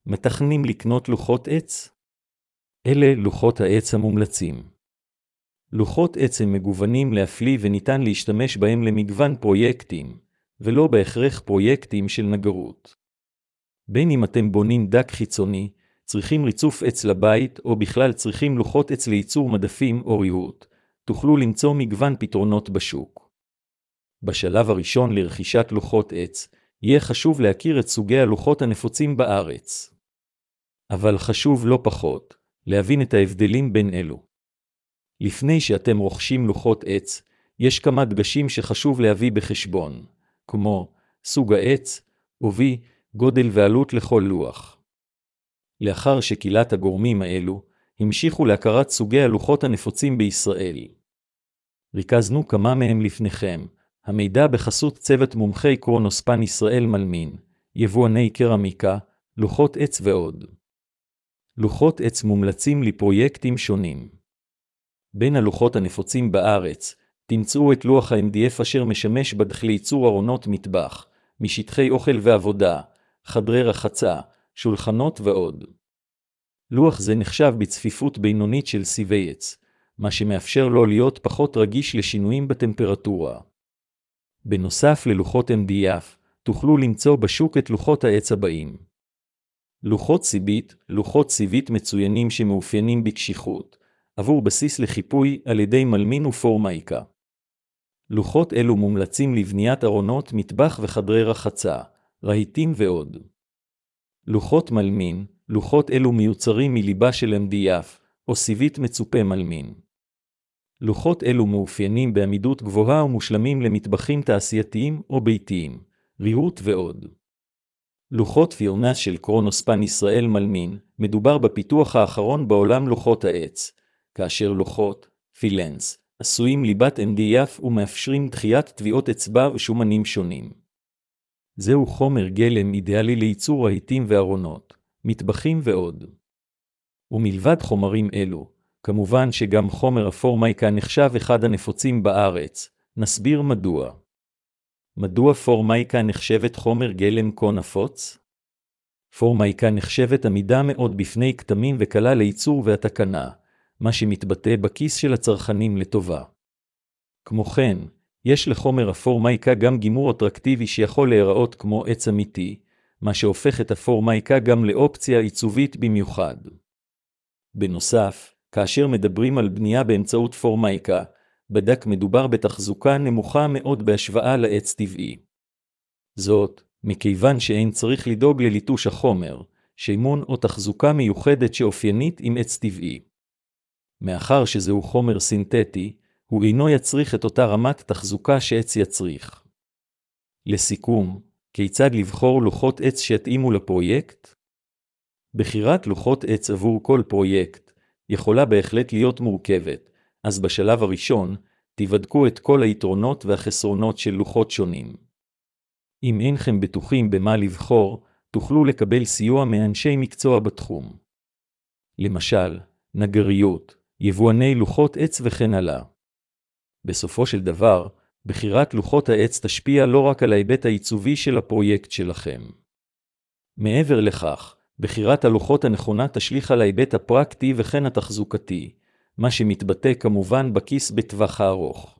מתכננים לקנות לוחות עץ? אלה לוחות העץ המומלצים. לוחות עץ הם מגוונים להפליא וניתן להשתמש בהם למגוון פרויקטים, ולא בהכרח פרויקטים של נגרות. בין אם אתם בונים דק חיצוני, צריכים ריצוף עץ לבית, או בכלל צריכים לוחות עץ לייצור מדפים או ריהוט, תוכלו למצוא מגוון פתרונות בשוק. בשלב הראשון לרכישת לוחות עץ, יהיה חשוב להכיר את סוגי הלוחות הנפוצים בארץ. אבל חשוב לא פחות, להבין את ההבדלים בין אלו. לפני שאתם רוכשים לוחות עץ, יש כמה דגשים שחשוב להביא בחשבון, כמו סוג העץ, עובי, גודל ועלות לכל לוח. לאחר שקהילת הגורמים האלו, המשיכו להכרת סוגי הלוחות הנפוצים בישראל. ריכזנו כמה מהם לפניכם, המידע בחסות צוות מומחי קרונוספן ישראל מלמין, יבואני קרמיקה, לוחות עץ ועוד. לוחות עץ מומלצים לפרויקטים שונים. בין הלוחות הנפוצים בארץ, תמצאו את לוח ה-MDF אשר משמש בדך לייצור ארונות מטבח, משטחי אוכל ועבודה, חדרי רחצה, שולחנות ועוד. לוח זה נחשב בצפיפות בינונית של סיבי עץ, מה שמאפשר לו להיות פחות רגיש לשינויים בטמפרטורה. בנוסף ללוחות MDF, תוכלו למצוא בשוק את לוחות העץ הבאים. לוחות סיבית, לוחות סיבית מצוינים שמאופיינים בקשיחות, עבור בסיס לחיפוי על ידי מלמין ופורמייקה. לוחות אלו מומלצים לבניית ארונות, מטבח וחדרי רחצה, רהיטים ועוד. לוחות מלמין, לוחות אלו מיוצרים מליבה של MDF, או סיבית מצופה מלמין. לוחות אלו מאופיינים בעמידות גבוהה ומושלמים למטבחים תעשייתיים או ביתיים, ריהוט ועוד. לוחות פירנס של קרונוספן ישראל מלמין, מדובר בפיתוח האחרון בעולם לוחות העץ, כאשר לוחות, פילנס, עשויים ליבת MDF ומאפשרים דחיית טביעות אצבע ושומנים שונים. זהו חומר גלם אידיאלי לייצור רהיטים וארונות, מטבחים ועוד. ומלבד חומרים אלו, כמובן שגם חומר הפורמייקה נחשב אחד הנפוצים בארץ, נסביר מדוע. מדוע פורמייקה נחשבת חומר גלם כה נפוץ? פורמייקה נחשבת עמידה מאוד בפני כתמים וקלה לייצור והתקנה, מה שמתבטא בכיס של הצרכנים לטובה. כמו כן, יש לחומר הפורמייקה גם גימור אטרקטיבי שיכול להיראות כמו עץ אמיתי, מה שהופך את הפורמייקה גם לאופציה עיצובית במיוחד. בנוסף, כאשר מדברים על בנייה באמצעות פורמייקה, בדק מדובר בתחזוקה נמוכה מאוד בהשוואה לעץ טבעי. זאת, מכיוון שאין צריך לדאוג לליטוש החומר, שימון או תחזוקה מיוחדת שאופיינית עם עץ טבעי. מאחר שזהו חומר סינתטי, הוא אינו יצריך את אותה רמת תחזוקה שעץ יצריך. לסיכום, כיצד לבחור לוחות עץ שיתאימו לפרויקט? בחירת לוחות עץ עבור כל פרויקט יכולה בהחלט להיות מורכבת, אז בשלב הראשון תבדקו את כל היתרונות והחסרונות של לוחות שונים. אם אינכם בטוחים במה לבחור, תוכלו לקבל סיוע מאנשי מקצוע בתחום. למשל, נגריות, יבואני לוחות עץ וכן הלאה. בסופו של דבר, בחירת לוחות העץ תשפיע לא רק על ההיבט העיצובי של הפרויקט שלכם. מעבר לכך, בחירת הלוחות הנכונה תשליך על ההיבט הפרקטי וכן התחזוקתי, מה שמתבטא כמובן בכיס בטווח הארוך.